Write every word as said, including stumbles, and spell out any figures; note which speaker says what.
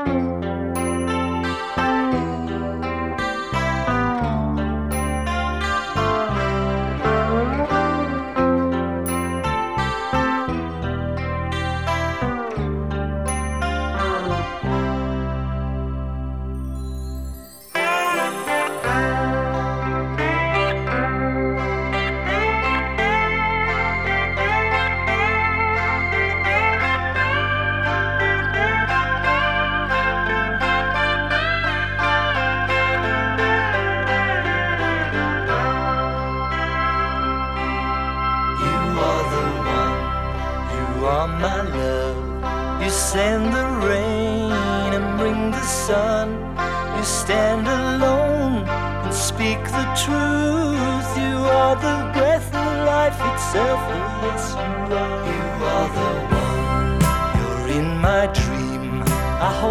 Speaker 1: My love, you send the rain and bring the sun. You stand alone and speak the truth. You are the breath of life itself. Oh yes, you are. You are the one. You're in my dream. I hold